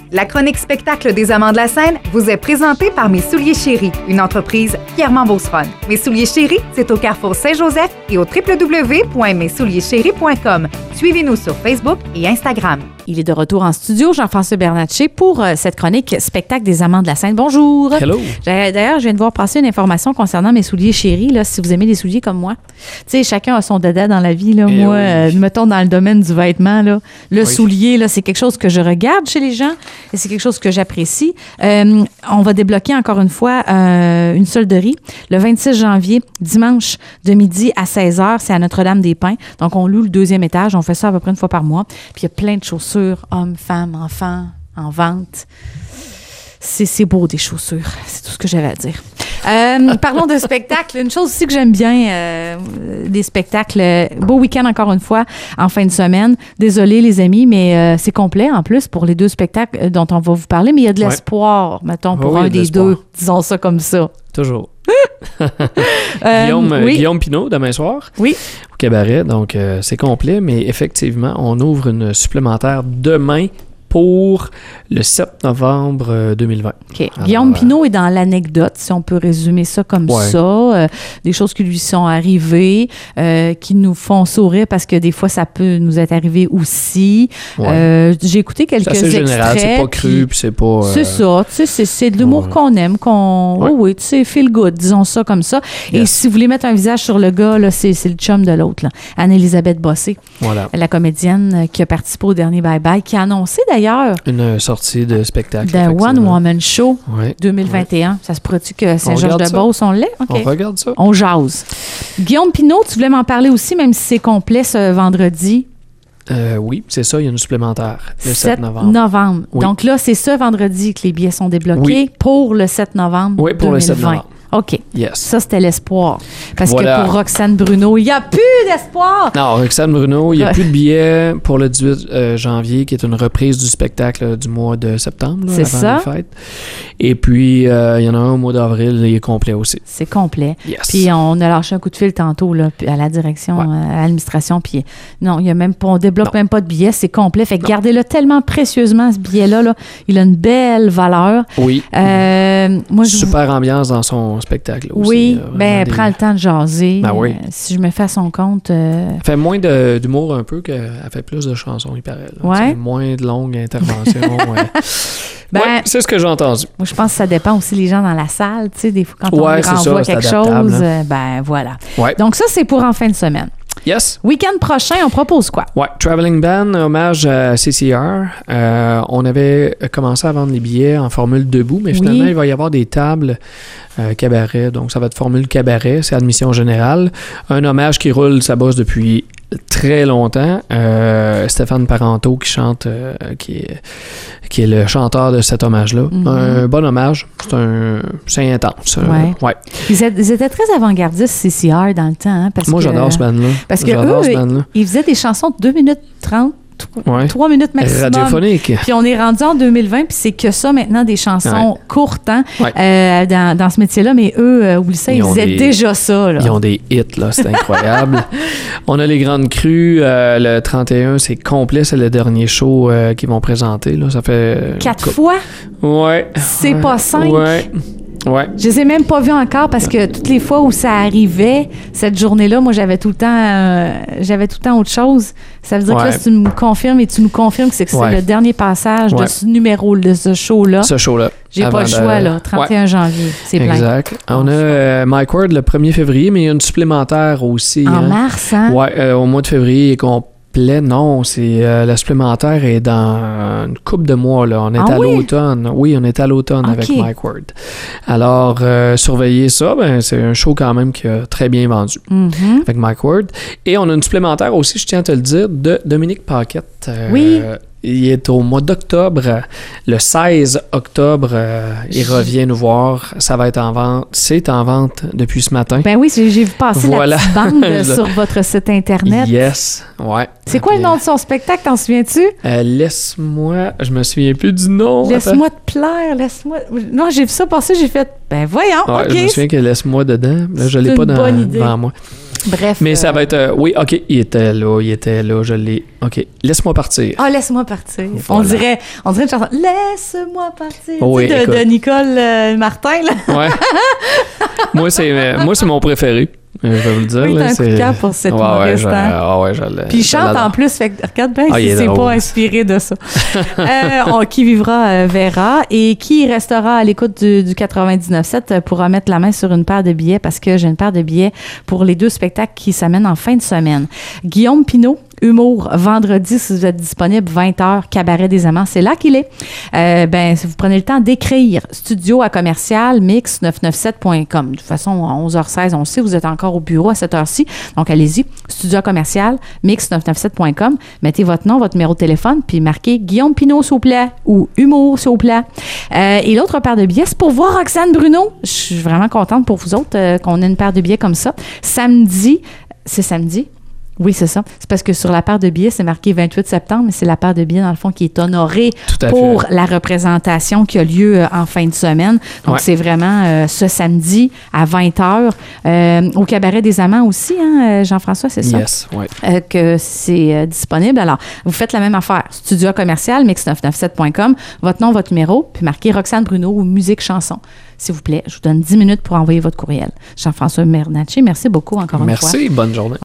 La chronique spectacle des Amants de la Seine vous est présentée par Mes Souliers Chéris, une entreprise fièrement Beauceronne. Mes Souliers Chéris, c'est au Carrefour Saint-Joseph et au www.messouliers-chéris.com. Suivez-nous sur Facebook et Instagram. Il est de retour en studio, Jean-François Bernatchez, pour cette chronique spectacle des Amants de la Seine. Bonjour. Hello. D'ailleurs, je viens de voir passer une information concernant mes souliers chéris, là, si vous aimez les souliers comme moi. Tu sais, chacun a son dada dans la vie. Là. Moi, oui. Mettons dans le domaine du vêtement, là, le soulier, là, c'est quelque chose que je regarde chez les gens et c'est quelque chose que j'apprécie. On va débloquer encore une fois une solderie le 26 janvier, dimanche de midi à 16h. C'est à Notre-Dame-des-Pins. Donc, on loue le 2e étage. On fait ça à peu près une fois par mois. Puis, il y a plein de chaussures, hommes, femmes, enfants, en vente. C'est beau, des chaussures. C'est tout ce que j'avais à dire. Parlons de spectacles. Une chose aussi que j'aime bien, des spectacles. Beau week-end encore une fois, en fin de semaine. Désolée les amis, mais c'est complet en plus pour les 2 spectacles dont on va vous parler. Mais il y a de l'espoir, mettons, pour un des 2. Disons ça comme ça. Toujours. Guillaume Pinault, demain soir, au cabaret. Donc, c'est complet, mais effectivement, on ouvre une supplémentaire demain pour le 7 novembre 2020. OK. Alors, Guillaume Pinault est dans l'anecdote, si on peut résumer ça comme ça. Des choses qui lui sont arrivées, qui nous font sourire parce que des fois, ça peut nous être arrivé aussi. J'ai écouté quelques extraits. C'est général, c'est pas cru, puis c'est pas... C'est ça, tu sais, c'est de l'humour qu'on aime, oui, tu sais, feel good, disons ça comme ça. Yes. Et si vous voulez mettre un visage sur le gars, là, c'est le chum de l'autre, là. Anne-Élisabeth Bossé, la comédienne qui a participé au dernier Bye Bye, qui a annoncé d'ailleurs une sortie de spectacle. The One Woman Show 2021. Ça se pourrait-tu que Saint-Georges-de-Beauce, on l'est? Okay. On regarde ça. On jase. Guillaume Pinault, tu voulais m'en parler aussi, même si c'est complet ce vendredi? Oui, c'est ça, il y a une supplémentaire le 7 novembre. Oui. Donc là, c'est ce vendredi que les billets sont débloqués pour le 7 novembre 2020. Le 7 novembre. OK. Yes. Ça, c'était l'espoir. Parce que pour Roxane Bruno, il n'y a plus d'espoir. Non, Roxane Bruno, il n'y a plus de billets pour le 18 janvier, qui est une reprise du spectacle du mois de septembre, là, avant les fêtes. Et puis, il y en a un au mois d'avril, il est complet aussi. C'est complet. Yes. Puis, on a lâché un coup de fil tantôt là, à la direction, à l'administration. Puis, non, il y a même pas, on débloque même pas de billets, c'est complet. Fait que gardez-le tellement précieusement, ce billet-là. Là. Il a une belle valeur. Oui. Moi, super ambiance dans son spectacle aussi. Oui, prends le temps de jaser. Si je me fais à son compte... Elle fait moins d'humour un peu qu'elle fait plus de chansons, il paraît. C'est moins de longues interventions. C'est ce que j'ai entendu. Moi, je pense que ça dépend aussi des gens dans la salle. Tu sais, des fois, quand on leur envoie quelque chose, voilà. Ouais. Donc ça, c'est pour en fin de semaine. Yes. Week-end prochain, on propose quoi? Ouais, Traveling Band, hommage à CCR. On avait commencé à vendre les billets en formule debout, mais finalement, il va y avoir des tables cabaret. Donc, ça va être formule cabaret, c'est admission générale. Un hommage qui roule sa bosse depuis très longtemps. Stéphane Parenteau qui chante, qui est le chanteur de cet hommage-là. Mm-hmm. Un bon hommage. C'est intense. Ouais. Ils étaient très avant-gardistes, CCR, dans le temps. Hein, moi, j'adore ce band-là. Parce que ils faisaient des chansons de 2 minutes 30. 3 minutes maximum. Radiophonique. Puis on est rendu en 2020, puis c'est que ça maintenant, des chansons courtes hein, dans ce métier-là. Mais eux, oublie ça, ils faisaient déjà ça. Là. Ils ont des hits, là, c'est incroyable. On a les Grandes Crues. Le 31, c'est complet. C'est le dernier show qu'ils vont présenter. Là. Ça fait 4 fois? Ouais. C'est pas 5? Ouais. Je les ai même pas vus encore parce que toutes les fois où ça arrivait, cette journée-là, moi, j'avais tout le temps autre chose. Ça veut dire que là, si tu me confirmes et tu nous confirmes que c'est le dernier passage de ce numéro, de ce show-là. J'ai pas le choix, là. 31 janvier. C'est plein. Exact. On a Mike Ward le 1er février, mais il y a une supplémentaire aussi. En mars, hein? Ouais, au mois de février, non, c'est la supplémentaire est dans une couple de mois. Là. On est à l'automne. Oui, on est à l'automne avec Mike Ward. Alors, surveillez ça. C'est un show quand même qui a très bien vendu avec Mike Ward. Et on a une supplémentaire aussi, je tiens à te le dire, de Dominique Paquette. Il est au mois d'octobre, le 16 octobre, il revient nous voir. Ça va être en vente. C'est en vente depuis ce matin. Ben oui, j'ai vu passer la petite bande sur votre site Internet. Yes, ouais. C'est quoi le nom de son spectacle, t'en souviens-tu? Laisse-moi, je me souviens plus du nom. Laisse-moi te plaire, laisse-moi... Non, j'ai vu ça passer, j'ai fait, ben voyons, Je me souviens que Laisse-moi dedans. Là, je l'ai pas devant moi. Bref. Mais ça va être... oui, OK, il était là, je l'ai... OK, laisse-moi partir. Ah, laisse-moi partir. Voilà. On dirait une chanson. Laisse-moi partir. Oui, tu sais, de Nicole Martin, là. Ouais. moi, c'est mon préféré. Je vais vous le dire. Oui, là, t'as un coup de cœur pour cet humoriste. Puis il chante en plus, fait que regarde bien si c'est pas inspiré de ça. Qui vivra verra. Et qui restera à l'écoute du 99.7 pourra mettre la main sur une paire de billets parce que j'ai une paire de billets pour les 2 spectacles qui s'amènent en fin de semaine. Guillaume Pinault, Humour, vendredi, si vous êtes disponible, 20h, Cabaret des Amants, c'est là qu'il est. Si vous prenez le temps d'écrire, studio à commercial, mix997.com. De toute façon, à 11h16, on sait, vous êtes encore au bureau à cette heure-ci. Donc, allez-y, studio à commercial, mix997.com. Mettez votre nom, votre numéro de téléphone, puis marquez Guillaume Pinault, s'il vous plaît, ou Humour, s'il vous plaît. Et l'autre paire de billets, c'est pour voir Roxane Bruno. Je suis vraiment contente pour vous autres qu'on ait une paire de billets comme ça. Samedi, c'est samedi? Oui, c'est ça. C'est parce que sur la paire de billets, c'est marqué 28 septembre, mais c'est la paire de billets, dans le fond, qui est honorée pour la représentation qui a lieu en fin de semaine. Donc, c'est vraiment ce samedi à 20h. Au Cabaret des Amants aussi, hein, Jean-François, c'est ça? Yes, oui. Que c'est disponible. Alors, vous faites la même affaire. Studio commercial, mix997.com, votre nom, votre numéro, puis marquez Roxane Bruno ou Musique Chanson. S'il vous plaît, je vous donne 10 minutes pour envoyer votre courriel. Jean-François Bernatchez, merci beaucoup encore une fois. Merci, bonne journée.